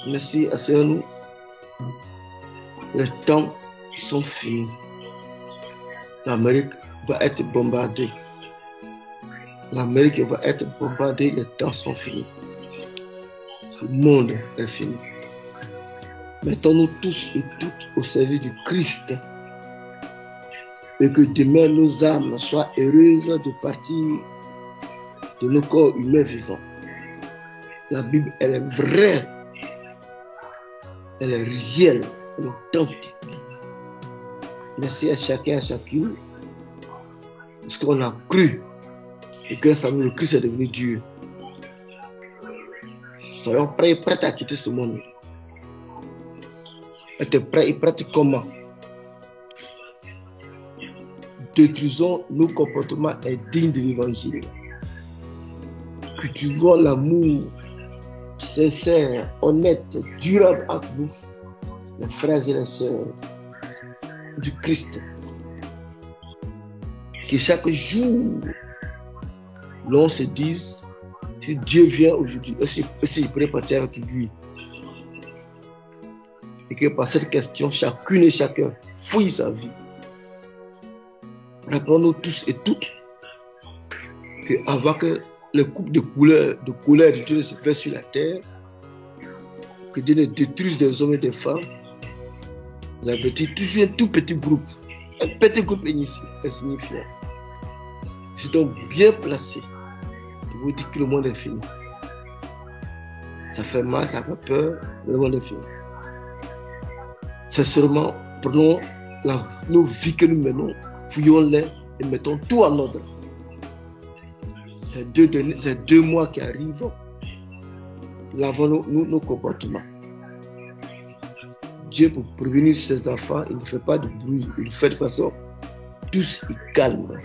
Merci, asseyons-nous. Les temps sont finis. L'Amérique va être bombardée. L'Amérique va être bombardée, les temps sont finis. Le monde est fini. Mettons-nous tous et toutes au service du Christ. Et que demain nos âmes soient heureuses de partir de nos corps humains vivants. La Bible, elle est vraie. Elle est réelle. Elle est authentique. Merci à chacun et à chacune. Parce qu'on a cru. Et grâce à nous, le Christ est devenu Dieu. Soyons prêts et prêts à quitter ce monde. Être prêts et prêts comment? Détruisons nos comportements indignes de l'évangile. Cultivons l'amour sincère, honnête, durable entre nous, les frères et les sœurs du Christ. Que chaque jour, l'on se dise, si Dieu vient aujourd'hui, est-ce que je pourrais partir avec lui? Et que par cette question, chacune et chacun fouille sa vie. Rappelons-nous tous et toutes qu'avant que les coupes de colère de Dieu ne se fassent sur la terre, que Dieu ne détruise des hommes et des femmes, il avait dit toujours un tout petit groupe insignifiant. Je suis donc bien placé pour vous dire que le monde est fini. Ça fait mal, ça fait peur, mais le monde est fini. Sincèrement, prenons nos vies que nous menons, fouillons-les et mettons tout en ordre. Ces 2 mois qui arrivent, lavons nos comportements. Dieu, pour prévenir ses enfants, il ne fait pas de bruit, il le fait de façon douce et calme.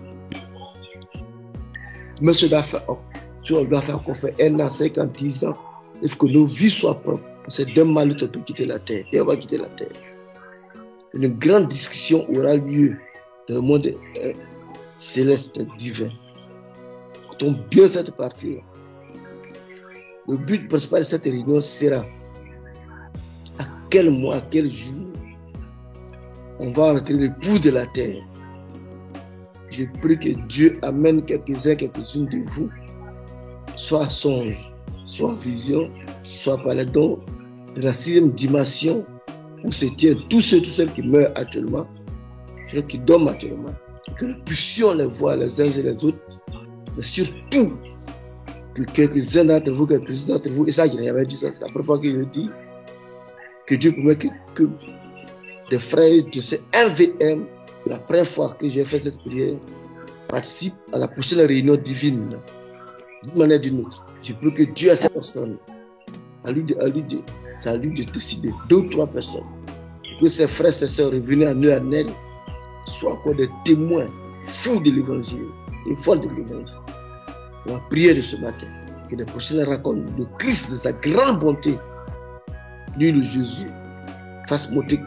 Mais on doit faire qu'on fait 1 an, 5 ans, 10 ans. Il faut que nos vies soient propres. C'est d'un mal qu'on peut quitter la terre. Et on va quitter la terre. Une grande discussion aura lieu dans le monde céleste, divin. Écoutons bien cette partie-là. Le but principal de cette réunion sera à quel mois, à quel jour on va retirer l'épouse de la terre. Je prie que Dieu amène quelques-unes de vous, soit songe, soit vision, soit par les dons de la 6e dimension, où se tiennent tous ceux qui meurent actuellement, ceux qui dorment actuellement, que nous puissions les voir les uns et les autres, mais surtout que quelques-uns d'entre vous, et ça je n'avais dit ça, c'est la première fois que je le dis, que Dieu permet que des frères de ce MVM, la première fois que j'ai fait cette prière, participent à la prochaine réunion divine, d'une manière ou d'une autre. Je prie que Dieu a ces personnes, à lui de décider, 2 ou 3 personnes, que ses frères et ses sœurs revenus à nous, à elle, soient encore des témoins fous de l'évangile, et folles de l'évangile. La prière de ce matin, que les prochaines rencontres de Christ, de sa grande bonté, lui le Jésus, fasse monter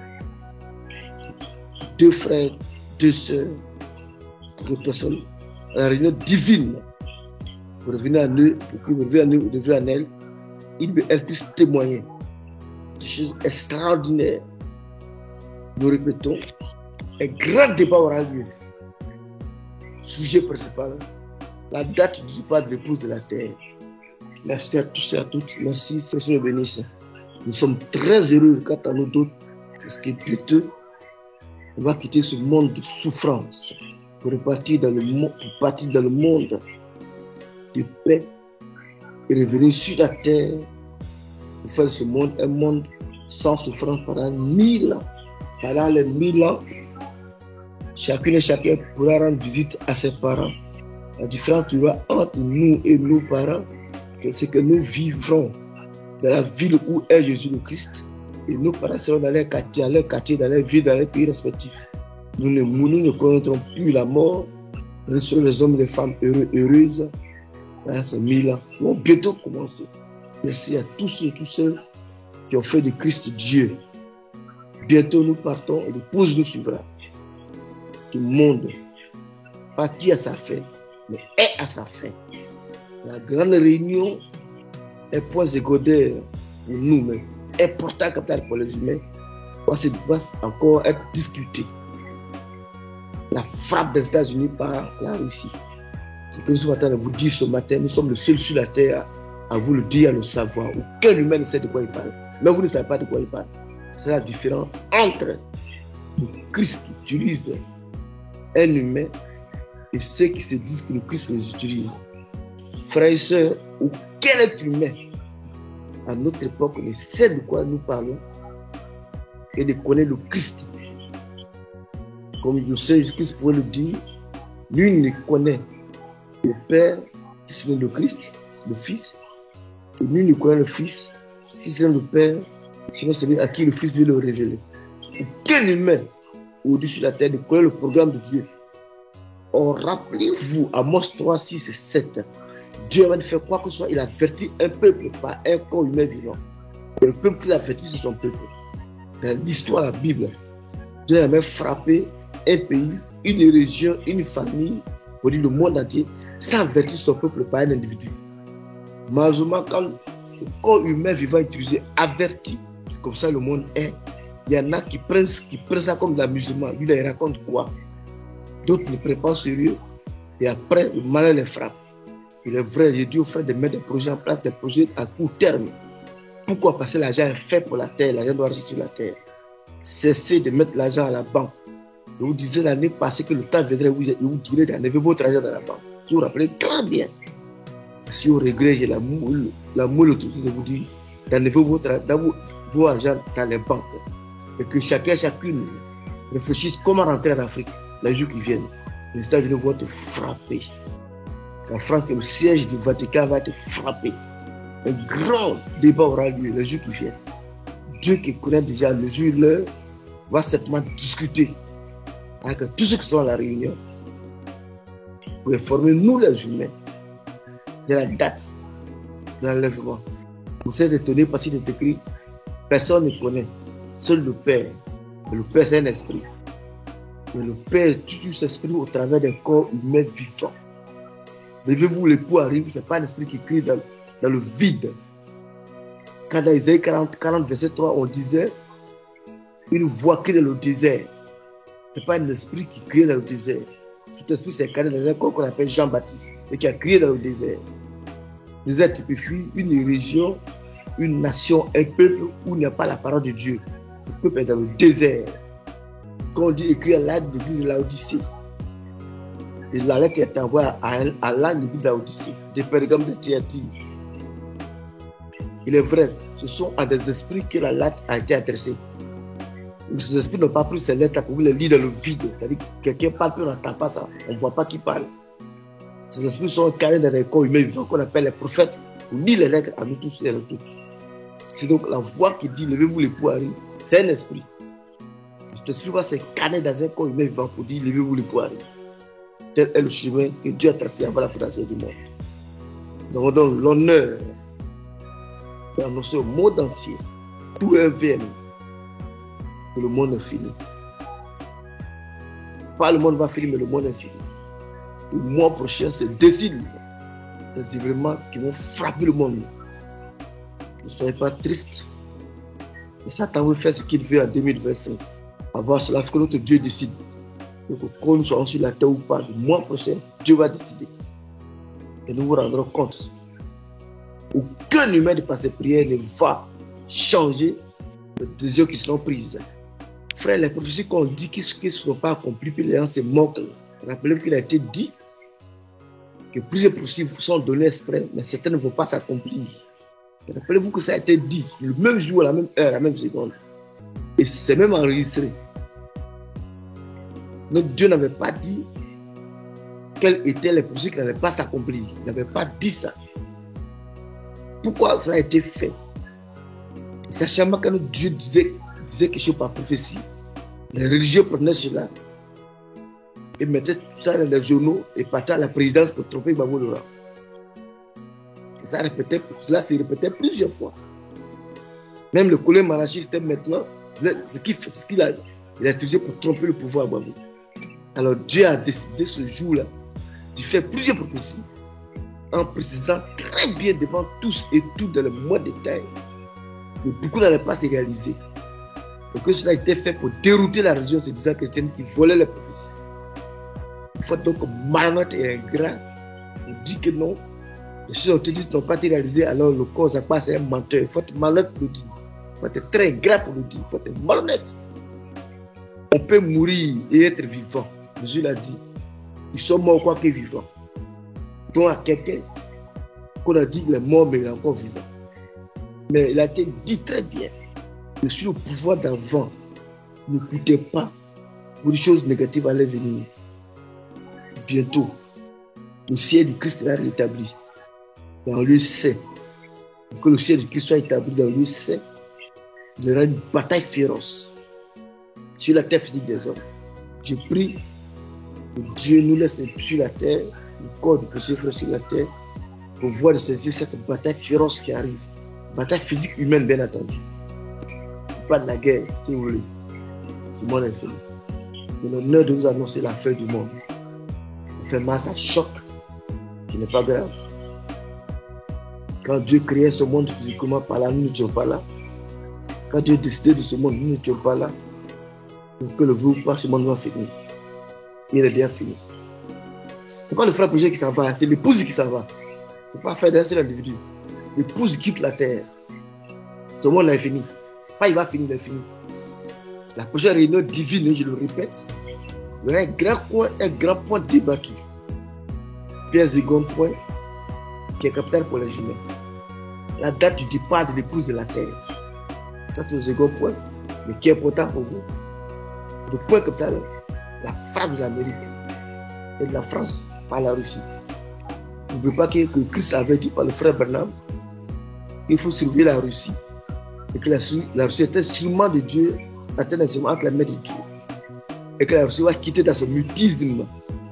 2 frères, 2 sœurs, 2 personnes à la réunion divine, pour revenir à nous, pour qu'ils reviennent à elle, elle puisse témoigner des choses extraordinaires. Nous répétons, un grand débat aura lieu. Sujet principal, la date du départ de l'épouse de la terre. Merci à tous et à toutes. Merci, Seigneur bénisse. Nous sommes très heureux quant à nous d'autres, parce que bientôt, on va quitter ce monde de souffrance pour partir dans le monde de paix et revenir sur la terre pour faire ce monde un monde sans souffrance pendant 1000 ans. Pendant les 1000 ans, chacune et chacun pourra rendre visite à ses parents. La différence qu'il y aura entre nous et nos parents, c'est que nous vivrons dans la ville où est Jésus le Christ, et nos parents seront dans leur quartier, dans leur ville, dans leur pays respectifs. Nous ne connaîtrons plus la mort. Nous serons les hommes et les femmes heureuses dans ces 1000 ans. Nous allons bientôt commencer. Merci à tous ceux qui ont fait de Christ Dieu. Bientôt nous partons et l'épouse nous suivra. Tout le monde partit à sa fin, mais est à sa fin. La grande réunion est point secondaire pour nous, mais important capital pour les humains, va encore être discuté. La frappe des États-Unis par la Russie. Ce que nous sommes en train de vous dire ce matin, nous sommes le seul sur la terre à vous le dire, à le savoir. Aucun humain ne sait de quoi il parle. Mais vous ne savez pas de quoi il parle. C'est la différence entre le Christ qui utilise un humain et ceux qui se disent que le Christ les utilise. Frères et sœurs, aucun être humain à notre époque ne sait de quoi nous parlons et de connaître le Christ. Comme le Seigneur Jésus-Christ pourrait le dire, lui ne connaît le Père si c'est le Christ, le Fils, et lui ne connaît le Fils si c'est le Père, sinon celui à qui le Fils veut le révéler. Aucun humain au-dessus de la terre ne connaît le programme de Dieu. Or, rappelez-vous, Amos 3, 6 et 7, Dieu avant de faire quoi que ce soit, il avertit un peuple par un corps humain vivant. Et le peuple qu'il avertit, c'est son peuple. Dans l'histoire de la Bible, Dieu a même frappé un pays, une région, une famille, pour dire le monde entier, sans avertir son peuple par un individu. Malheureusement, quand le corps humain vivant est utilisé, averti, c'est comme ça le monde est. Il y en a qui prennent ça comme de l'amusement. Lui, il raconte quoi? D'autres ne prennent pas au sérieux. Et après, le malheur les frappe. Il est vrai, j'ai dit aux frères de mettre des projets en place, des projets à court terme. Pourquoi? Parce que l'argent est fait pour la terre, l'argent doit rester sur la terre. Cessez de mettre l'argent à la banque. Je vous disais l'année passée que le temps viendrait où je vous dirais d'enlever votre argent dans la banque. Si vous vous rappelez très bien. Si au regret, j'ai la moule autour de vous dire d'enlever vos argent dans les banques. Et que chacune réfléchisse comment rentrer en Afrique les jours qui viennent. Les États-Unis vont te frapper. La France, le siège du Vatican va te frapper. Un grand débat aura lieu les jours qui viennent. Dieu qui connaît déjà le jour et l'heure va certainement discuter avec tous ceux qui sont à la réunion pour informer nous les humains de la date de l'enlèvement. Vous êtes étonné parce qu'il est écrit, personne ne connaît, seul le Père. Et le Père c'est un esprit. Mais le Père toujours s'exprime au travers des corps humains vivants. Levez-vous, l'époux arrive, ce n'est pas un esprit qui crie dans le vide. Quand dans Isaïe 40, verset 3, on disait une voix crie dans le désert. Ce n'est pas un esprit qui crie dans le désert. Cet esprit s'est incarné dans un corps qu'on appelle Jean-Baptiste et qui a crié dans le désert. Le désert typifie une région, une nation, un peuple où il n'y a pas la parole de Dieu. Le peuple est dans le désert. Quand on dit écrire à l'âge de l'église de Laodicée, et la lettre est envoyée à l'âge de l'église de Laodicée, des Pergames de Thyatire. Il est vrai, ce sont à des esprits que la lettre a été adressée. Mais ces esprits n'ont pas pris ces lettres pour les lire dans le vide. C'est-à-dire que quelqu'un parle, puis on n'entend pas ça. On ne voit pas qui parle. Ces esprits sont carrés dans des corps humains vivants qu'on appelle les prophètes pour lire les lettres à nous tous et à nous toutes. C'est donc la voix qui dit levez-vous les poids, c'est un esprit. Cet esprit va s'incarner dans un corps humain vivant pour dire levez-vous les poids. Tel est le chemin que Dieu a tracé avant la fondation du monde. Nous avons donc l'honneur d'annoncer au monde entier, tout est venu, que le monde est fini. Pas le monde va finir, mais le monde est fini. Le mois prochain, c'est décide des événements qui vont frapper le monde. Ne soyez pas tristes. Et Satan veut faire ce qu'il veut en 2025. Avant cela, il faut que notre Dieu décide. Donc, quand nous soyons sur la terre ou pas, le mois prochain, Dieu va décider. Et nous vous rendrons compte. Aucun humain de par ses prières ne va changer les décisions qui seront prises. Frère, les prophéties qu'on dit qui ne sont pas accomplies, puis les gens se moquent. Rappelez-vous qu'il a été dit que plusieurs prophéties vous sont données exprès, mais certaines ne vont pas s'accomplir. Rappelez-vous que ça a été dit le même jour, à la même heure, à la même seconde. Et c'est même enregistré. Notre Dieu n'avait pas dit quelles étaient les prophéties qui n'avaient pas s'accomplir. Il n'avait pas dit ça. Pourquoi cela a été fait? Sachant que notre Dieu disait quelque chose par prophétie, les religieux prenaient cela et mettaient tout ça dans les journaux et partaient à la présidence pour tromper Babou Laurent. Cela se répétait plusieurs fois. Même le collègue monarchiste maintenant, il a utilisé pour tromper le pouvoir Babou. Alors Dieu a décidé ce jour-là de faire plusieurs prophéties en précisant très bien devant tous et toutes dans le moindre détail que beaucoup n'allaient pas se réaliser. Et que cela a été fait pour dérouter la religion se disant chrétienne qui volait les prophéties. Il faut donc malhonnête et ingrat pour dire que non, les choses ont été dites n'ont pas été réalisées, alors le corps c'est un menteur. Il faut être malhonnête pour le dire. Il faut être très ingrat pour le dire. Il faut être malhonnête. On peut mourir et être vivant. Jésus l'a dit. Ils sont morts quoi que vivants. Donc à quelqu'un qu'on a dit qu'il est mort mais il est encore vivant. Mais il a été dit très bien. Je suis au pouvoir d'avant. N'écoutez pas. Où des choses négatives allaient venir. Bientôt, le ciel du Christ sera rétabli dans le lieu saint. Pour que le ciel du Christ soit établi dans le lieu saint, il y aura une bataille féroce sur la terre physique des hommes. Je prie que Dieu nous laisse sur la terre, le corps du péché frère sur la terre, pour voir de ses yeux cette bataille féroce qui arrive. Bataille physique humaine, bien entendu. Pas de la guerre, si vous voulez. C'est mon infini. J'ai l'honneur de vous annoncer la fin du monde. Ça fait mal, ça choque. Ce n'est pas grave. Quand Dieu créait ce monde physiquement par là, nous n'étions pas là. Quand Dieu décidait de ce monde, nous n'étions pas là. Donc que le vous pas, ce monde va finir. Il est déjà fini. Ce n'est pas le frère péché qui s'en va, c'est l'épouse qui s'en va. Il ne faut pas faire d'un seul individu. L'épouse quitte la terre. Ce monde est fini. Pas il va finir, il est fini. La prochaine réunion divine, je le répète, il y aura un grand point débattu. Puis un second point qui est capital pour les humains. La date du départ de l'épouse de la terre. Ça, c'est le second point, mais qui est important pour vous. Le point capital, la frappe de l'Amérique et de la France par la Russie. N'oubliez pas que Christ avait dit par le frère Branham qu'il faut surveiller la Russie et que la Russie est instrument de Dieu, un instrument entre les mains de Dieu et que la Russie va quitter dans son mutisme.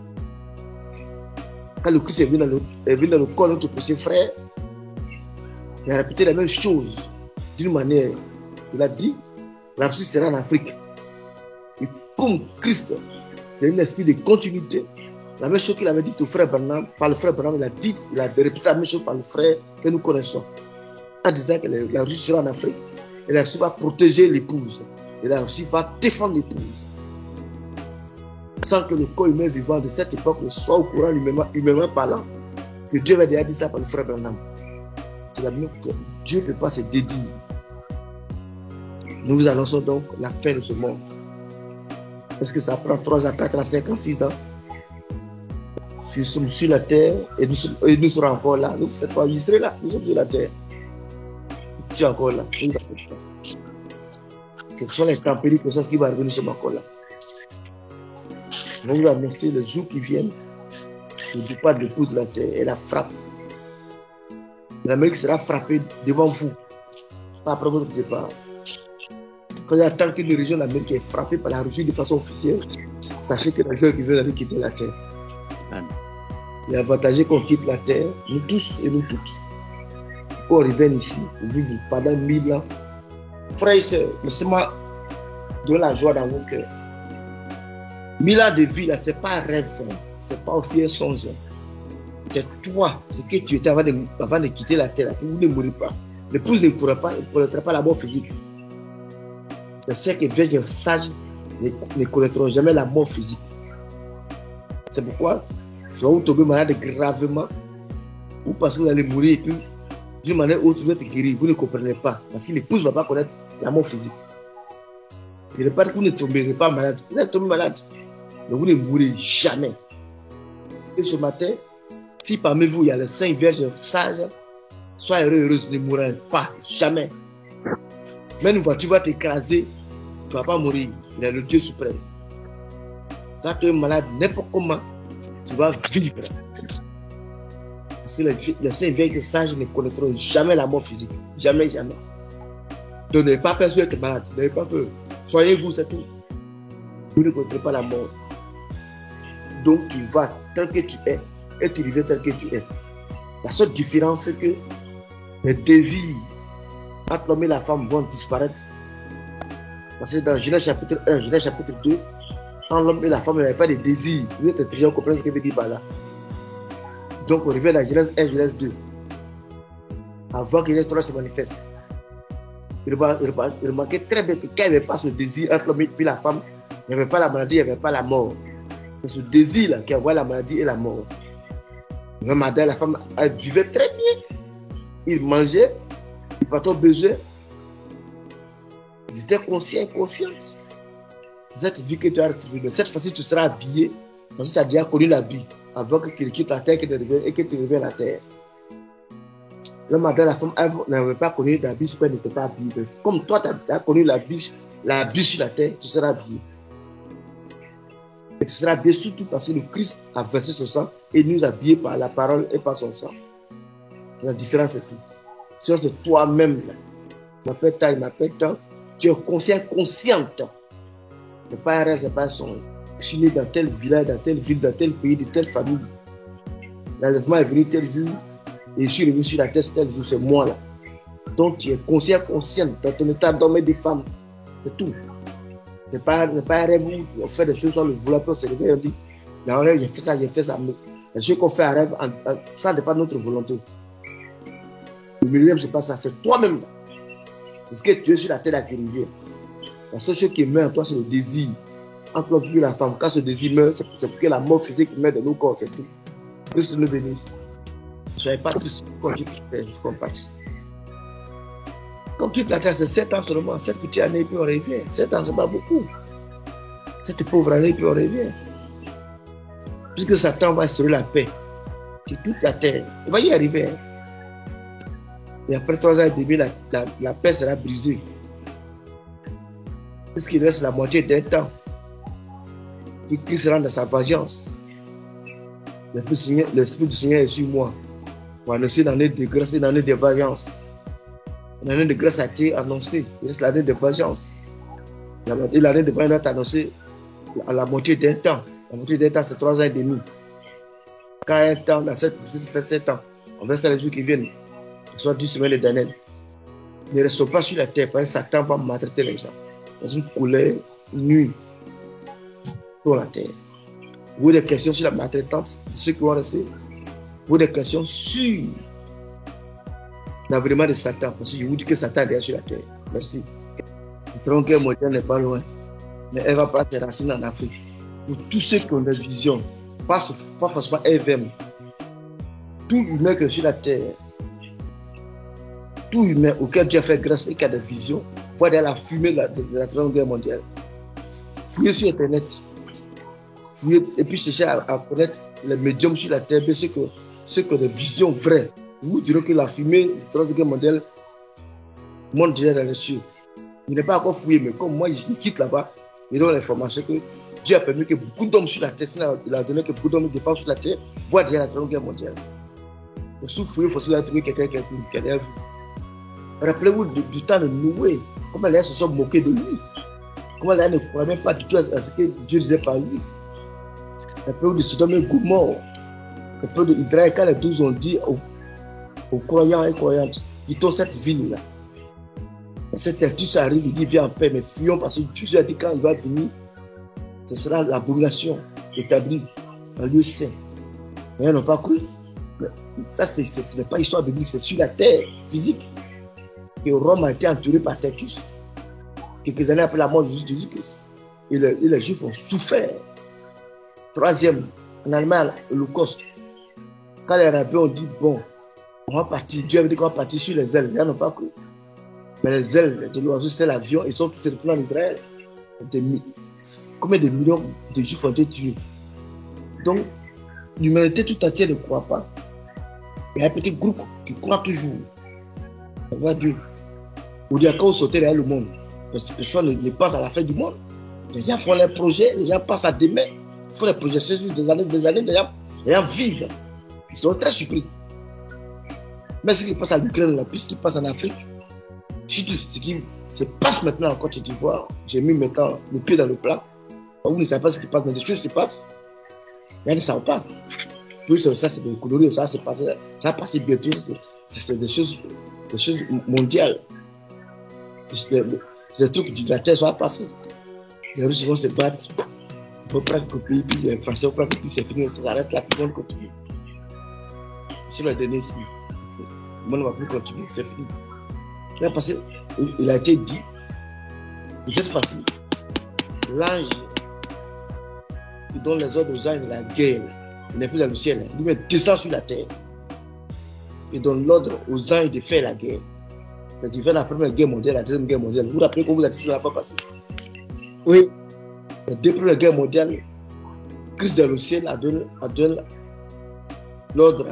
Quand le Christ est venu dans le corps de notre petit frère, il a répété la même chose d'une manière. Il a dit, la Russie sera en Afrique. Et comme Christ, c'est un esprit de continuité, la même chose qu'il avait dit au frère Branham, par le frère Branham, il a répété la même chose par le frère que nous connaissons. En disant que la Russie sera en Afrique, et la Russie va protéger l'épouse, et la Russie va défendre l'épouse. Sans que le corps humain vivant de cette époque soit au courant humainement parlant, que Dieu avait déjà dit ça par le frère Branham. C'est la même que Dieu ne peut pas se dédier. Nous vous annonçons donc la fin de ce monde. Est-ce que ça prend 3 ans, 4 ans, 5 ans, 6 ans? Nous sommes sur la terre et nous serons encore là. Nous ne faites pas, vous serez là. Nous sommes sur la terre. Je suis encore là. Quelles sont les tempéries, quelque chose qui va arriver, nous sommes encore là. Nous vous annonçons les jours qui viennent. Le départ de l'épouse de la terre et la frappe. L'Amérique sera frappée devant vous. Pas après votre départ. Quand il y a tant qu'une région de l'Amérique est frappée par la Russie de façon officielle, sachez que les gens qui veulent aller quitter la terre. Il est avantagé qu'on quitte la terre, nous tous et nous toutes, qu'on revienne ici, vivre pendant 1000 ans. Frères et sœurs, laissez-moi donner la joie dans vos cœurs. 1000 ans de vie, là, ce n'est pas un rêve, ce n'est pas aussi un songe. C'est toi, ce que tu étais avant de quitter la terre. Vous ne mourrez pas. L'épouse ne connaîtra pas la mort physique. Les siècles vierges et sages ne connaîtront jamais la mort physique. C'est pourquoi soit vous tombez malade gravement, ou parce que vous allez mourir et puis d'une manière ou autre vous êtes guéri, vous ne comprenez pas. Parce que l'épouse ne va pas connaître la mort physique. Il n'est pas que vous ne tomberez pas malade. Vous êtes tombé malade, mais vous ne mourrez jamais. Et ce matin, si parmi vous il y a les saints vierges sages, sois heureux, heureuse, ne mourrez pas, jamais. Même une voiture va t'écraser, tu ne vas pas mourir. Il est le Dieu suprême. Quand tu es malade, n'importe comment, tu vas vivre. Parce que les saints vierges sages ne connaîtront jamais la mort physique. Jamais, jamais. Donc n'ayez pas peur d'être malade. N'ayez pas peur. Soyez vous, c'est tout. Vous ne connaîtrez pas la mort. Donc tu vas tel que tu es et tu reviens tel que tu es. La seule différence, c'est que les désirs entre l'homme et la femme vont disparaître. Parce que dans Genèse chapitre 1, Genèse chapitre 2, quand l'homme et la femme n'avaient pas de désirs, vous êtes intelligent, vous comprenez ce que veut dire par là. Donc on revient dans Genèse 1, Genèse 2. Avant que Genèse 3 se manifeste. Il remarquait très bien que quand il n'y avait pas ce désir entre l'homme et la femme, il n'y avait pas la maladie, il n'y avait pas la mort. C'est ce désir-là qui envoie la maladie et la mort. Le matin, la femme, elle vivait très bien. Il mangeait, il partait au besoin. Ils étaient conscients et conscientes. Cette vie que tu as retrouvée, cette fois-ci, tu seras habillé parce que tu as déjà connu la vie avant que tu quittes la terre et que tu reviennes à la terre. Le matin, la femme n'avait pas connu la vie, elle n'était pas habillée. Comme toi, tu as connu la vie sur la terre, tu seras habillé. Et tu seras habillé surtout parce que le Christ a versé son sang et nous a habillés par la parole et par son sang. La différence est tout. Si c'est toi-même, m'appelle tant, il m'appelle tant, tu es conscient, consciente. Ce n'est pas un rêve, ce n'est pas un songe. Je suis né dans tel village, dans telle ville, dans tel pays, de telle famille. L'enlèvement est venu tel jour et je suis revenu sur la terre tel jour, c'est moi là. Donc tu es conscient, consciente dans ton état d'homme et de femme. C'est tout. Ce n'est pas un rêve où on fait des choses sans le vouloir, puis on se réveille, on dit, dans un rêve, j'ai fait ça, j'ai fait ça. Mais les choses qu'on fait en rêve, ça n'est pas notre volonté. Le millénaire, ce n'est pas ça, c'est toi-même là. Parce que tu es sur la terre qui revient. La seule chose qui meurt en toi, c'est le désir. Entre l'homme et la femme, quand ce désir meurt, c'est parce que la mort physique meurt de nos corps, c'est tout. Christ nous bénisse. Ne soyez pas tous quand tu fais, je compasse. Quand tu te la terre, c'est 7 ans seulement, 7 petites années, puis on revient. 7 ans, c'est pas beaucoup. 7 pauvres années, puis on revient. Puisque Satan va instaurer la paix sur toute la terre. Il va y arriver. Et après 3 ans et demi, la paix sera brisée. Puisqu'il reste la moitié d'un temps. Et Christ sera dans sa vengeance. L'Esprit du Seigneur est sur moi. Pour annoncer l'année de grâce et l'année de vengeance. L'année de grâce a été annoncée. Il reste l'année de vengeance. Et l'année de vengeance est annoncée à la moitié d'un temps. La moitié d'un temps, c'est 3 ans et demi. Quand un temps, dans cette prophétie, fait 7 ans, on verse les jours qui viennent, soit 10 semaines d'éternel. Ne restons pas sur la terre parce que Satan va maltraiter les gens. Dans une colère nuit sur la terre. Vous avez des questions sur la maltraitance de ceux qui vont rester. Vous avez des questions sur l'avènement de Satan. Parce que je vous dis que Satan est derrière sur la terre. Merci. Le Troisième Guerre mondiale n'est pas loin. Mais elle va prendre ses racines en Afrique. Pour tous ceux qui ont des visions, pas forcément eux-mêmes. Tout humain qui est sur la terre, tout humain auquel Dieu a fait grâce et qui a des visions, voit derrière la fumée de la Troisième Guerre mondiale. Fouillez sur Internet. Fouillez, et puis cherchez à connaître les médiums sur la terre, ceux qui ont des visions vraies. Vous direz que la fumée de la Troisième Guerre mondiale monte déjà dans les cieux. Il n'est pas encore fouillé, mais comme moi, je quitte là-bas, il donne l'information que Dieu a permis que beaucoup d'hommes sur la terre, il a donné que beaucoup d'hommes et de femmes sur la terre voient déjà la Troisième Guerre mondiale. Pour fouiller, il faut se trouver quelqu'un qui a vu. Rappelez-vous du temps de Noé, comment les gens se sont moqués de lui. Comment les gens ne croyaient même pas du tout à ce que Dieu disait par lui. Rappelez-vous de Sodome et Gomorrhe. Rappelez-vous d'Israël, quand les 12 ont dit aux croyants et croyantes, quittons cette ville-là. Cet injustice arrive, il dit viens en paix, mais fuyons parce que Dieu a dit quand il va venir, ce sera l'abomination établie en lieu saint. Mais ils n'ont pas cru. Mais ça, ce n'est pas histoire biblique, c'est sur la terre physique. Et Rome a été entouré par Titus. Quelques années après la mort de Jésus-Christ. Et les Juifs ont souffert. Troisième, en Allemagne, l'Holocauste. Quand les rabbins ont dit bon, on va partir, Dieu avait dit qu'on va partir sur les ailes, ils n'ont pas cru. Mais les ailes de l'oiseau, c'était l'avion, ils sont tous retournés en Israël. Combien de millions de Juifs ont été tués? Donc, l'humanité tout entière ne croit pas. Il y a un petit groupe qui croit toujours. On voit Dieu. Ou bien quand vous sautez derrière le monde, parce que personne ne passe à la fin du monde. Les gens font leurs projets, les gens passent à demain, ils font des projets, c'est juste des années, les gens vivent. Ils sont très surpris. Mais ce qui passe à l'Ukraine, puis ce qui passe en Afrique, surtout ce qui se passe maintenant en Côte d'Ivoire, j'ai mis maintenant le pied dans le plat. Vous ne savez pas ce qui passe, mais des choses se passent. Il y a ne savent pas. Puis ça, c'est des coloris, ça va passer bientôt. C'est des choses mondiales. C'est des trucs de la terre, ça va passer. Les Russes vont se battre. On peut prendre le pays, puis les Français vont prendre le pays, c'est fini, ça s'arrête là, tout le monde continue. Sur le dernier signe, le monde ne va plus continuer, c'est fini. Parce qu'il a été dit, de cette façon, l'ange qui donne les ordres aux anges de la guerre, il n'est plus dans le ciel, lui descend sur la terre. Il donne l'ordre aux anges de faire la guerre. C'est-à-dire faire la première guerre mondiale, la deuxième guerre mondiale. Vous vous rappelez qu'on vous a dit que ça n'a pas passé? Oui. La première guerre mondiale, Christ dans le ciel a donné l'ordre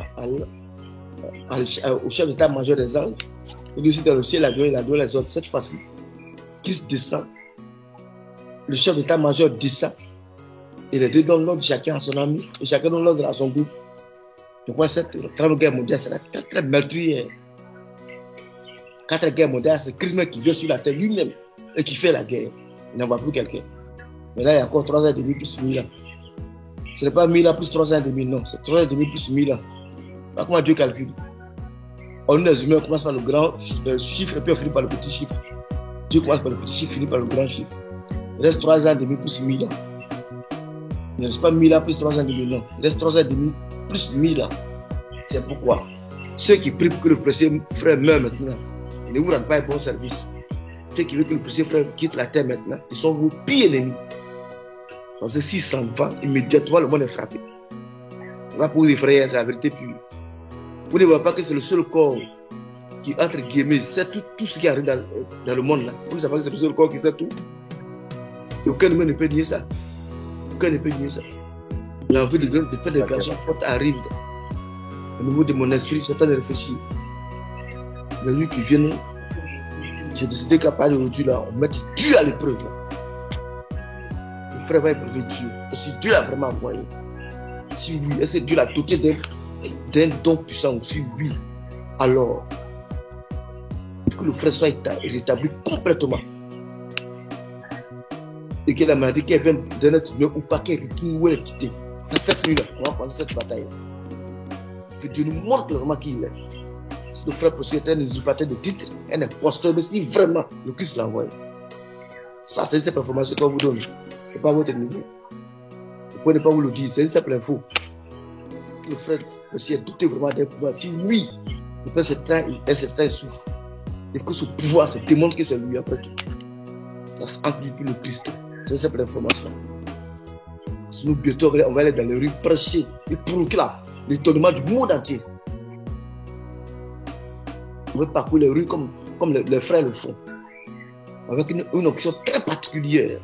au chef d'état-major des anges. Et lui aussi dans le ciel, il a donné les ordres. Cette fois-ci, Christ descend. Le chef d'état-major descend. Et les deux donnent l'ordre chacun à son ami. Et chacun donne l'ordre à son groupe. Je crois que cette troisième guerre mondiale sera très, très meurtrière. Quatrième guerre mondiale, c'est Christ qui vient sur la terre lui-même et qui fait la guerre. Il n'envoie plus quelqu'un. Mais là, il y a encore 3 ans et demi plus 1000 ans. Ce n'est pas 1000 ans plus 3 ans et demi, non. C'est 3 ans et demi plus 1000 ans. Alors, comment Dieu calcule? On les humains, on commence par le grand chiffre et puis on finit par le petit chiffre. Dieu commence par le petit chiffre, finit par le grand chiffre. Il reste 3 ans et demi plus 1000 ans. Il ne reste pas 1000 ans plus 3 ans et demi, non. Il reste 3 ans et demi plus 1000 ans. C'est pourquoi ceux qui prient pour que le précieux frère meure maintenant, ils ne vous rendent pas un bon service. Ceux qui veulent que le précieux frère quitte la terre maintenant, ils sont vos pires ennemis. Parce que s'il s'en va, immédiatement le monde est frappé. On va pour vous effrayer, c'est la vérité pure. Vous ne voyez pas que c'est le seul corps qui, entre guillemets, sait tout ce qui arrive dans le monde là. Vous ne savez pas que c'est le seul corps qui sait tout. Et aucun humain ne peut nier ça. Aucun ne peut nier ça. L'envie de faire des versions fortes arrive. Au niveau de mon esprit, j'ai en train de réfléchir. Les jours qui viennent, j'ai décidé qu'à partir d'aujourd'hui, là, on mette Dieu à l'épreuve. Le frère va éprouver Dieu. Parce que Dieu l'a vraiment envoyé. Si oui, est-ce que Dieu l'a doté d'un don puissant ou si oui, alors, que le frère soit rétabli complètement. Et que la maladie qui vient d'un être humain ou pas, qu'elle retourne où elle est quittée. C'est cette nuit-là, on va prendre cette bataille. Que Dieu nous montre clairement qui il est. Si le frère possible est un usurpateur de titres, un imposteur, mais si vraiment le Christ l'a envoyé. Ça, c'est cette information qu'on vous donne. Ce n'est pas votre niveau. Vous ne pouvez pas vous le dire, c'est une simple info. Le frère possible est douté vraiment d'un pouvoir. Si oui, le frère certain souffre. Et que ce pouvoir se démontre que c'est lui après tout. Ça entre plus le Christ. C'est une simple information. Sinon, bientôt, on va aller dans les rues prêcher et provoquer l'étonnement du monde entier. On va parcourir les rues comme les frères le font. Avec une option très particulière.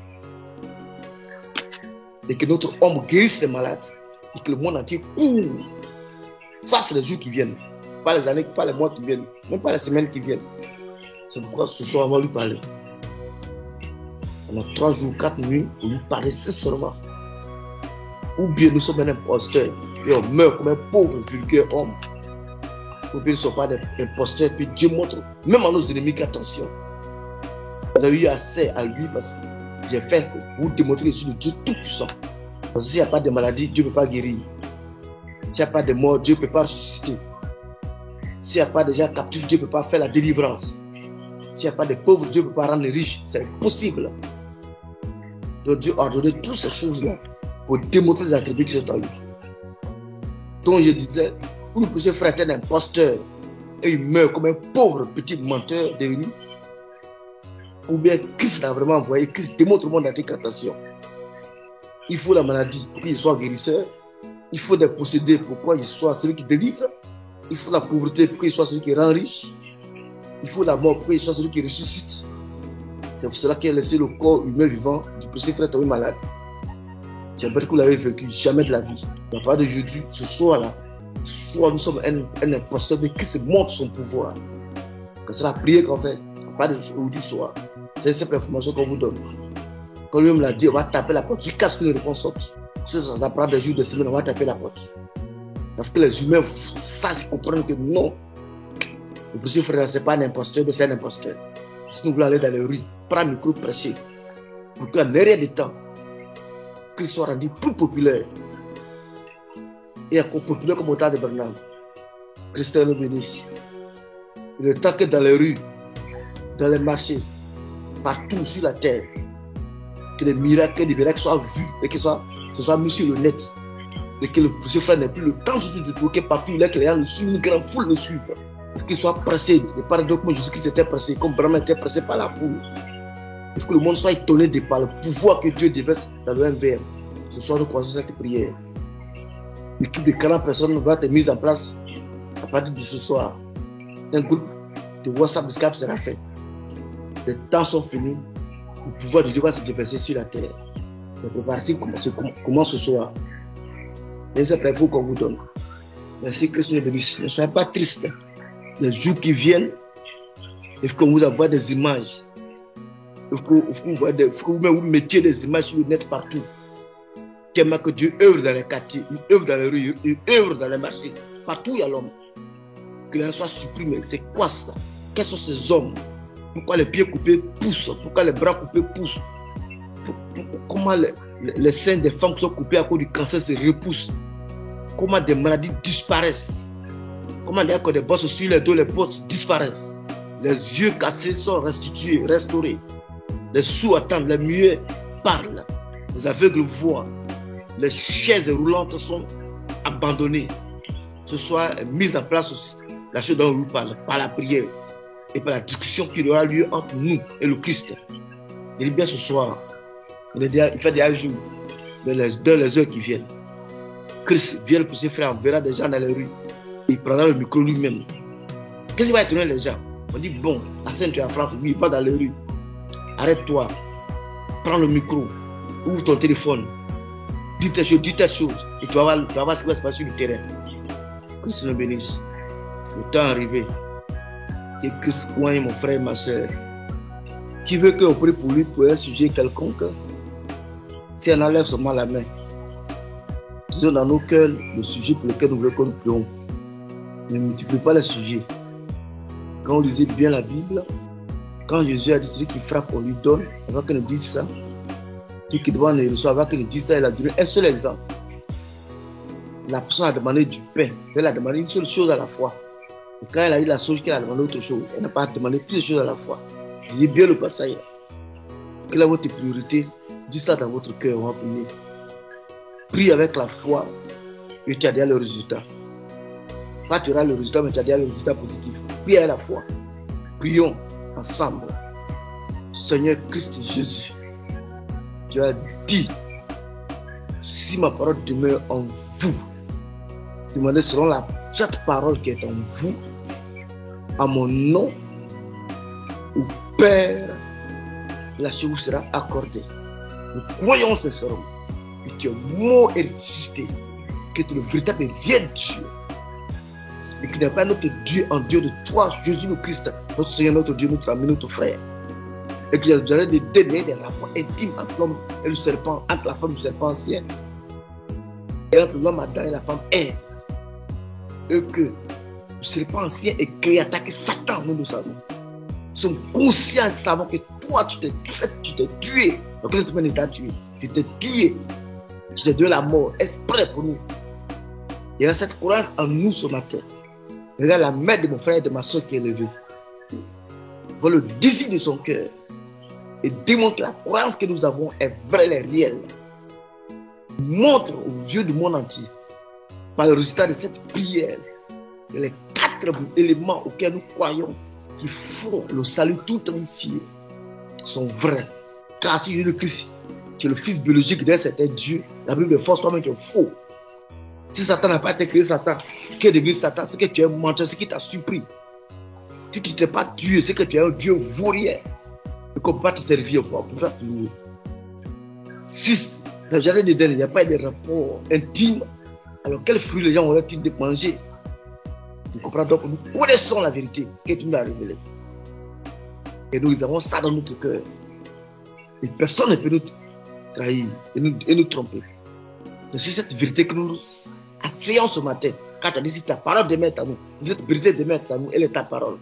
Et que notre homme guérisse les malades. Et que le monde entier court. Ça, c'est les jours qui viennent. Pas les années, pas les mois qui viennent. Même pas les semaines qui viennent. C'est pourquoi ce soir, on va lui parler. On a 3 jours, 4 nuits pour lui parler sincèrement. Ou bien nous sommes un imposteur et on meurt comme un pauvre vulgaire homme. Ou bien nous ne sommes pas des imposteurs. Puis Dieu montre, même à nos ennemis, qu'attention. Vous avez eu assez à lui parce que j'ai fait pour vous démontrer que je suis le Dieu tout-puissant. Parce que s'il n'y a pas de maladie, Dieu ne peut pas guérir. S'il n'y a pas de mort, Dieu ne peut pas ressusciter. S'il n'y a pas de gens captifs, Dieu ne peut pas faire la délivrance. S'il n'y a pas de pauvres, Dieu ne peut pas rendre les riches. C'est impossible. Donc Dieu a ordonné toutes ces choses-là pour démontrer les attributs qui sont en lui. Donc je disais, où le péché frère est un imposteur et il meurt comme un pauvre petit menteur de rue, ou bien Christ l'a vraiment envoyé, Christ démontre au monde entier qu'attention. Il faut la maladie pour qu'il soit guérisseur, il faut des possédés pour qu'il soit celui qui délivre, il faut la pauvreté pour qu'il soit celui qui rend riche, il faut la mort pour qu'il soit celui qui ressuscite. C'est pour cela qu'il a laissé le corps humain vivant du péché frère tomber malade. C'est peut-être que vous l'avez vécu, jamais de la vie. À part d'aujourd'hui, ce soir-là, soit nous sommes un imposteur, mais qui se montre son pouvoir. C'est la prière qu'on fait, à part d'aujourd'hui soir. C'est une simple information qu'on vous donne. Quand lui-même l'a dit, on va taper la porte. Jusqu'à ce que les réponses sortent. Si ça prend des jours, des semaines, on va taper la porte. Parce que les humains sachent, comprennent que non. Le petit frère, ce n'est pas un imposteur, mais c'est un imposteur. Si nous voulons aller dans les rues, prendre le micro, prêcher, pour qu'en rien de temps, qu'il soit rendu plus populaire et encore populaire comme au temps de Bernard. Christ nous bénisse. Il est temps que dans les rues, dans les marchés, partout sur la terre, que des miracles soient vus et que ce soit mis sur le net. Et que ce frère n'ait plus le temps du tout, que partout il est, que les gens le suivent, une grande foule le suive. qu'il soit pressé. De par exemple, comme Jésus-Christ était pressé, comme Abraham était pressé par la foule. Il faut que le monde soit étonné par le pouvoir que Dieu déverse dans le MVM. Ce soir, nous commençons cette prière. L'équipe de 40 personnes va être mise en place à partir de ce soir. Un groupe de WhatsApp, de Skype sera fait. Les temps sont finis. Le pouvoir de Dieu va se déverser sur la terre. Les préparatifs commencent ce soir. Et c'est après vous qu'on vous donne. Merci, Christ nous bénisse. Ne soyez pas tristes. Les jours qui viennent, il faut qu'on vous envoie des images. Il faut que vous mettiez des images sur le net partout. Tellement que Dieu œuvre dans les quartiers, il œuvre dans les rues, il œuvre dans les marchés. Partout il y a l'homme. Que l'homme soit supprimé. C'est quoi ça? Quels sont ces hommes? Pourquoi les pieds coupés poussent? Pourquoi les bras coupés poussent? Comment les seins des femmes qui sont coupées à cause du cancer se repoussent? Comment des maladies disparaissent? Comment des bosses sur les dos, les bosses disparaissent? Les yeux cassés sont restitués, restaurés. Les sourds attendent, les muets parlent. Les aveugles voient. Les chaises roulantes sont abandonnées. Ce soir, mise en place aussi la chose dont on vous parle, par la prière et par la discussion qui aura lieu entre nous et le Christ. Il dit bien ce soir, il fait déjà jour, dans les heures qui viennent. Christ vient pour ses frères, on verra des gens dans les rues. Il prendra le micro lui-même. Qu'est-ce qui va étonner les gens? On dit, bon, la scène tu es en France, oui, pas dans les rues. Arrête-toi, prends le micro, ouvre ton téléphone, dis telle chose, et tu vas voir ce qui va se passer sur le terrain. Christ nous bénisse. Le temps est arrivé. Que Christ soigne mon frère et ma soeur. Qui veut qu'on prie pour lui pour un sujet quelconque? Si on enlève seulement la main, disons dans nos cœurs le sujet pour lequel nous voulons que nous prions. Ne multiplie pas les sujets. Quand on lisait bien la Bible, quand Jésus a dit celui qui frappe, on lui donne, avant qu'il ne dise ça, celui qui doit ne reçoit, avant qu'il ne dise ça, il a donné un seul exemple. La personne a demandé du pain. Elle a demandé une seule chose à la fois. Et quand elle a dit la chose, qu'elle a demandé autre chose. Elle n'a pas demandé plusieurs choses à la fois. Je lis bien le passage. Quelle est votre priorité? Dites ça dans votre cœur, on va prier. Prie avec la foi et tu as déjà le résultat. Pas tu auras le résultat, mais tu as déjà le résultat positif. Prie avec la foi. Prions ensemble. Seigneur Christ Jésus, tu as dit, si ma parole demeure en vous, demandez selon cette parole qui est en vous, à mon nom, au Père, la chose vous sera accordée. Nous croyons sincèrement que tu es mort et ressuscité, que tu es le véritable rien de Dieu, et qu'il n'y a pas notre Dieu en Dieu de toi, Jésus le Christ, notre Seigneur, notre Dieu, notre ami, notre frère. Et qu'il y a des rapports intimes entre l'homme et le serpent, entre la femme et le serpent ancien, et entre l'homme Adam et la femme Ève. Et que le serpent ancien est créé attaquer Satan, nous le savons. Nous sommes conscients, savons que toi, tu t'es tué. Donc, quel semaine t'a tué? Tu t'es tué. Tu t'es donné la mort, exprès pour nous. Il y a cette courage en nous ce matin. Regarde la main de mon frère et de ma soeur qui est levée. Voit le désir de son cœur et démontre que la croyance que nous avons est vraie et réelle. Montre aux yeux du monde entier, par le résultat de cette prière, que les 4 éléments auxquels nous croyons, qui font le salut tout entier, sont vrais. Car si Jésus-Christ, qui est le fils biologique d'un certain Dieu, la Bible force toi-même tu es faux. Si Satan n'a pas été créé Satan, qui est devenu Satan, c'est que tu es un menteur, c'est qui t'a surpris. Si tu ne t'es pas tué, c'est que tu es un Dieu vaurien. Et qu'on ne peut pas te servir, on ne peut pas te louer. 6. Dans le jardin d'Éden, il n'y a pas de rapport intime. Alors quel fruit les gens auraient-ils de manger? Tu comprends donc, nous connaissons la vérité que tu nous as révélée. Et nous avons ça dans notre cœur. Et personne ne peut nous trahir et nous tromper. C'est sur cette vérité que nous asseyons ce matin. Quand tu as dit si ta parole demeure à nous, vous êtes brisé demeure à nous, elle est ta parole.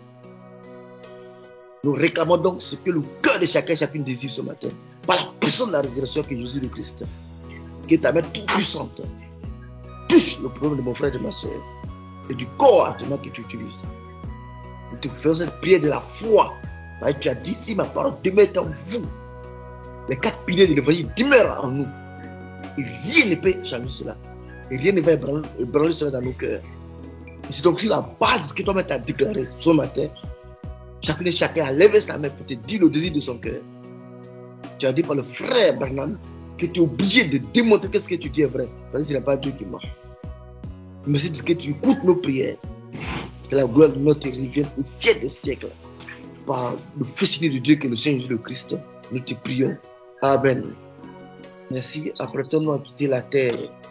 Nous réclamons donc ce que le cœur de chacun et chacune désire ce matin. Par la puissance de la résurrection que Jésus le Christ. Qui est ta main toute puissante. Touche le problème de mon frère et de ma soeur. Et du corps actuellement que tu utilises. Nous te faisons cette prière de la foi. Parce que tu as dit si ma parole demeure en vous. Les 4 piliers de l'évangile demeurent en nous. Et rien ne peut changer cela. Et rien ne va ébranler cela dans nos cœurs. Et c'est donc sur la base que toi-même tu as déclaré ce matin, chacun a levé sa main pour te dire le désir de son cœur. Tu as dit par le frère Branham que tu es obligé de démontrer que ce que tu dis est vrai. Parce que ce n'est pas Dieu qui ment. Mais c'est ce que tu écoutes nos prières. Que la gloire de notre revienne au siècle des siècles. Par le fils de Dieu que le Seigneur Jésus le Christ, nous te prions. Amen. Merci. Apprêtons-nous à quitter la terre.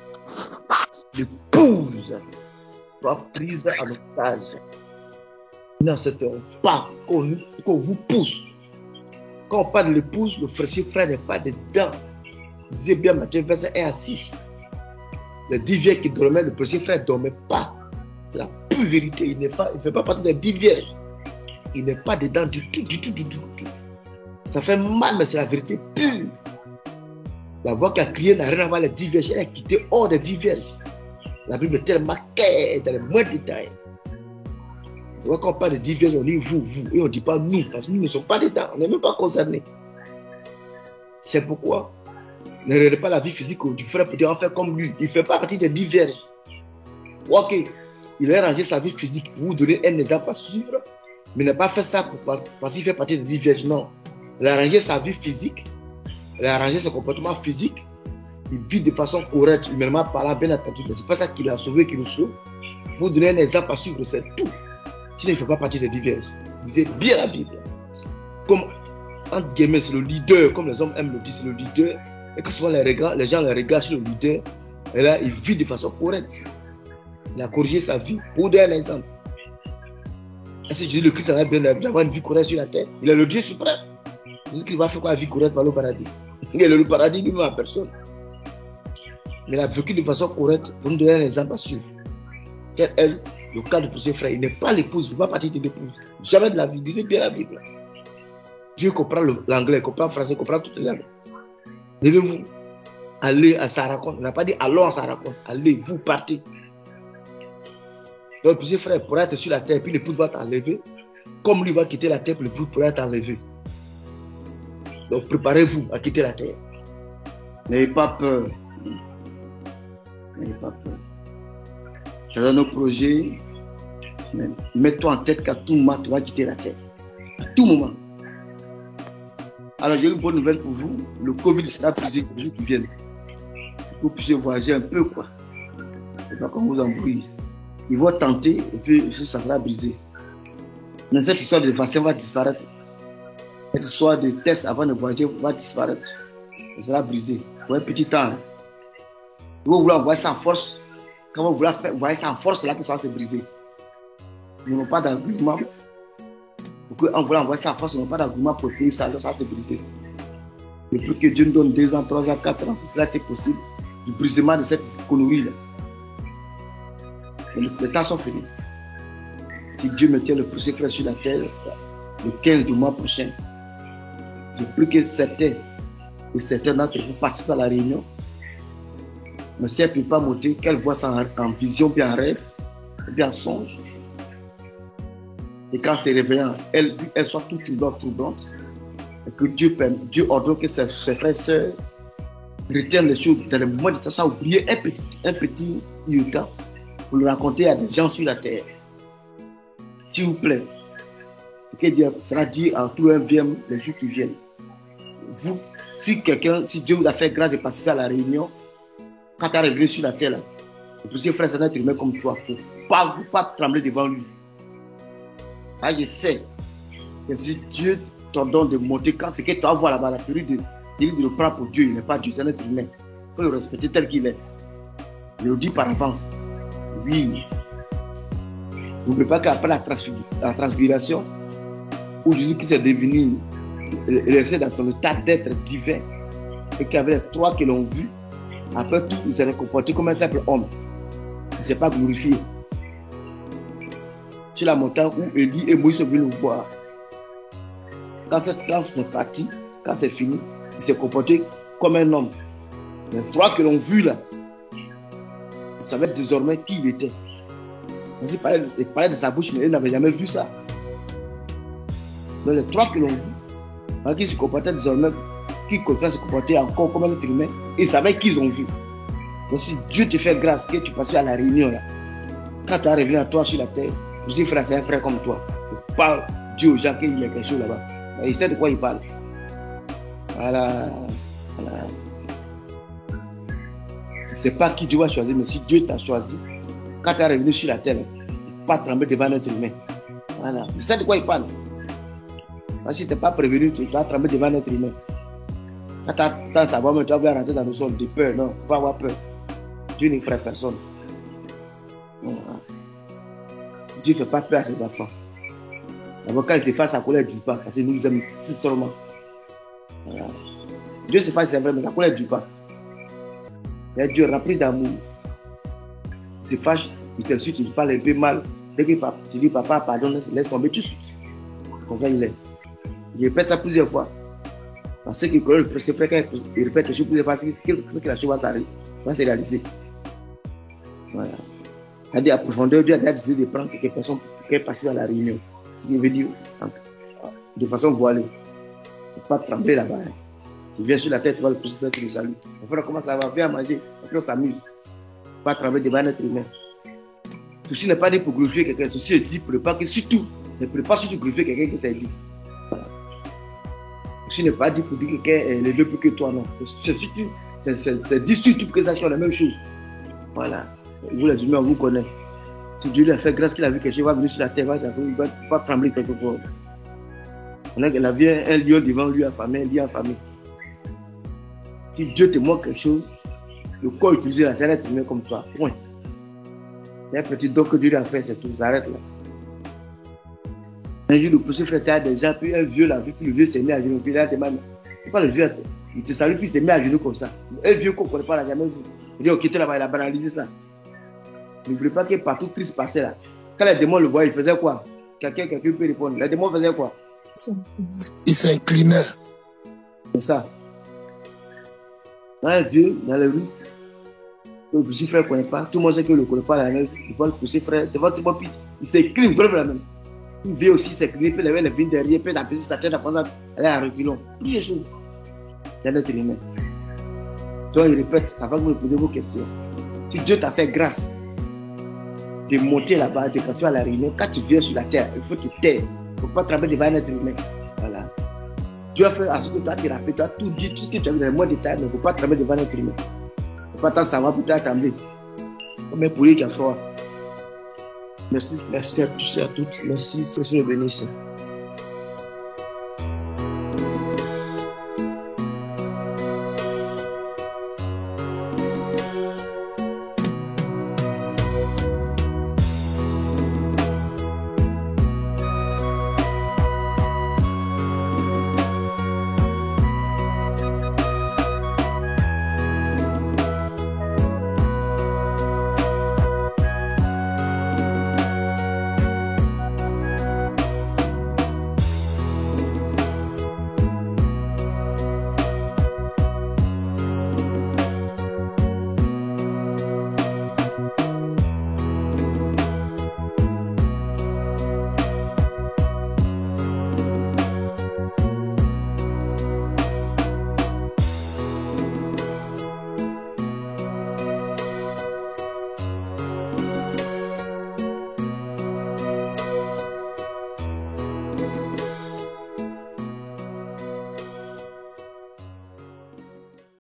L'épouse soit prise en otage. N'accepterons pas qu'on vous pousse. Quand on parle de l'épouse, le frère n'est pas dedans. Disait bien Matthieu, verset 1 à 6. Les 10 vierges qui dormaient, le précieux frère ne dormait pas. C'est la pure vérité. Il ne fait pas partie des 10 vierges. Il n'est pas dedans du tout. Ça fait mal, mais c'est la vérité pure. La voix qui a crié n'a rien à voir avec les 10 vierges. Elle est quittée hors des 10 vierges. La Bible est tellement claire dans les moindres détails. Tu vois, quand on parle de 10 vierges, on dit vous, et on ne dit pas nous, parce que nous ne sommes pas dedans. On n'est même pas concernés. C'est pourquoi ne regardez pas la vie physique du frère pour dire on fait comme lui. Il ne fait pas partie des 10 vierges. Ok, il a rangé sa vie physique pour vous donner un exemple à suivre, mais il n'a pas fait ça parce qu'il fait partie des 10 vierges. Non. Il a rangé sa vie physique, il a rangé son comportement physique, il vit de façon correcte, humainement parlant, bien entendu. Mais ce n'est pas ça qui l'a sauvé, qui nous sauve. Pour vous donner un exemple à suivre, c'est tout. Sinon, il ne fait pas partie des 10 vierges. Lisez bien la Bible. Comme, entre guillemets, c'est le leader, comme les hommes aiment le dire, c'est le leader. Et que souvent les gens le regardent sur le leader, et là, il vit de façon correcte. Il a corrigé sa vie. Pour vous donner un exemple. Est-ce que Jésus le Christ avait bien d'avoir une vie correcte sur la terre? Il est le Dieu suprême. Jésus Christ va faire quoi la vie correcte par le paradis? Il est le paradis lui-même en personne. Mais il a vécu de façon correcte pour nous donner un exemple à suivre. C'est elle, le cas de ses frères. Il n'est pas l'épouse, il ne fait pas partie de l'épouse. Jamais de la vie. Lisez bien la Bible. Dieu comprend l'anglais, comprend le français, comprend toutes les langues. Levez-vous. Allez à sa rencontre. On n'a pas dit allons à sa rencontre. Allez, vous partez. Donc, plusieurs frères pourraient être sur la terre, puis l'épouse va t'enlever. Comme lui va quitter la terre, l'épouse pourrait t'enlever. Donc, préparez-vous à quitter la terre. N'ayez pas peur. N'ayez pas peur. Dans nos projets, mets-toi en tête qu'à tout moment, tu vas quitter la terre. À tout moment. Alors, j'ai une bonne nouvelle pour vous. Le Covid sera brisé pour les jours qui viennent. Vous puissiez voyager un peu, quoi. C'est pas qu'on vous embrouille. Ils vont tenter et puis ça sera brisé. Mais cette histoire de vaccin va disparaître. Cette histoire de test avant de voyager va disparaître. Ça sera brisé. Pour un petit temps. Hein. Vous voulez envoyer ça en force. Quand vous voulez envoyer ça en force, c'est là que ça va se briser. Nous n'avons pas d'argument. En voulant envoyer ça en force, nous n'avons pas d'argument pour payer ça, alors ça va se briser. Et plus que Dieu nous donne 2 ans, 3 ans, 4 ans, ce sera possible du brisement de cette connerie-là. Mais les temps sont finis. Si Dieu me tient le plus frère sur la terre, le 15 du mois prochain, j'ai plus que certains et certains d'entre vous participent à la réunion. Mais si elle ne peut pas monter, qu'elle voit ça en vision, bien en rêve, bien en songe. Et quand c'est réveillant, elle soit toute troublante. Et que Dieu ordonne que ses frères et sœurs retiennent les choses dans le moment de ça, oublier un petit iota pour le raconter à des gens sur la terre. S'il vous plaît, que Dieu sera dit en tout un VM les jours qui viennent. Vous, si Dieu vous a fait grâce de participer à la réunion, quand tu as révélé sur la terre, là, le premier frère, c'est un être humain comme toi. Il ne faut pas trembler devant lui. Ah, je sais que si Dieu t'ordonne de monter, quand c'est que tu vas voir là-bas, la théorie de le prendre pour Dieu, il n'est pas Dieu, c'est un être humain. Il faut le respecter tel qu'il est. Je le dis par avance. Oui. N'oubliez pas qu'après la transfiguration, où Jésus qui s'est devenu, il est dans son état d'être divin, et qu'il y avait les 3 qui l'ont vu, après tout, il s'est comporté comme un simple homme. Il ne s'est pas glorifié. Sur la montagne où Élie et Moïse sont venus le voir. Quand c'est parti, quand c'est fini, il s'est comporté comme un homme. Les 3 qui l'ont vu là, ils savaient désormais qui il était. Il parlait de sa bouche, mais il n'avait jamais vu ça. Donc les 3 qui l'ont vu, quand ils se comportaient désormais, qui continuaient à se comporter encore comme un être humain, ils savaient qu'ils ont vu. Donc si Dieu te fait grâce, que tu passes à la réunion là, Quand tu es revenu à toi sur la terre, je dis frère, c'est un frère comme toi. Il ne faut pas dire aux gens qu'il y a quelque chose là-bas. Il sait de quoi il parle. Voilà. Voilà. Ce n'est pas qui Dieu va choisir, mais si Dieu t'a choisi, quand tu es revenu sur la terre, pas trembler devant notre humain. Voilà. Il sait de quoi il parle. Parce que si tu n'es pas prévenu, tu vas trembler devant notre humain. Quand tu as savoir, mais tu vas rentrer dans le sol de peur. Non, il ne faut pas avoir peur. Dieu n'effraie personne. Voilà. Dieu ne fait pas peur à ses enfants. D'abord, quand il s'efface, sa colère ne dure pas. Parce que nous aimons si seulement. Voilà. Dieu s'efface, c'est vrai, mais sa colère ne dure pas. Et Dieu rempli d'amour. Il se fâche, il t'insulte, il parle un peu mal. Dès que tu dis papa, pardonne, laisse tomber tout de suite. Comme ça, il est. Il répète ça plusieurs fois. Parce qu'il connaît le secret, quand il répète les choses plusieurs fois, c'est que la chose va se réaliser. Voilà. C'est-à-dire, à profondeur, Dieu a décidé de prendre quelques personnes qui passent à la réunion. Ce qui veut dire, de façon voilée. Il ne faut pas trembler là-bas. Hein. Tu viens sur la tête, tu vas le pousser notre salut. On fera comment ça va, viens manger, et puis on s'amuse. Il ne faut pas trembler devant notre humain. Ceci n'est pas dit pour glorifier quelqu'un, ceci est dit pour ne pas que surtout, ne prépare surtout glorifier quelqu'un qui s'est dit. Voilà. Ceci n'est pas dit pour dire que quelqu'un est élevé plus que toi, non. C'est dit surtout pour que ça soit la même chose. Voilà. Vous les humains, on vous connaît. Si Dieu lui a fait grâce qu'il a vu quelque chose, il va venir sur la terre, il va trembler quelque chose. On a que la vie est un lion devant lui affamé, un lion affamé. Si Dieu te montre quelque chose, le corps utilisé là, c'est un être humain comme toi. Point. C'est un petit don que Dieu lui a fait, c'est tout. Ça arrête là. Un jour, le petit frère était déjà, puis un vieux l'a vu, puis le vieux s'est mis à genoux. Puis il a demandé, pourquoi le vieux, il te salue, puis il s'est mis à genoux comme ça. Un vieux qu'on ne connaît pas, l'a jamais vu. Il dit, ok, t'es là-bas, il a banalisé ça. N'oubliez pas que partout Christ passait là. Quand les démons le voyaient, il faisait quoi? Quelqu'un peut répondre. Les démons faisaient quoi? Il s'inclinait. C'est ça. Un vieux dans les rues, le petit frère ne connaît pas, tout le monde sait qu'il ne le connaît pas, il voit le petit frère devant tout le monde, puis il s'incline vraiment même. Il veut aussi s'incliner, puis il avait les vignes derrière, puis il a sa tête à prendre, elle est en reculons. Toutes les choses. C'est notre humain. Donc il répète avant que vous me posez vos questions. Si Dieu t'a fait grâce de monter là-bas, de passer à la réunion, quand tu viens sur la terre, il faut te taire. Il ne faut pas travailler devant un être humain. Voilà. Dieu a fait à ce que toi, tu as fait, tu as tout dit, tout ce que tu as vu dans le moins détail, mais il ne faut pas travailler devant un être humain. Il ne faut pas t'en savoir pour t'attendre. Comme un poulet qui a froid. Merci à tous et à toutes. Merci, que Dieu bénisse.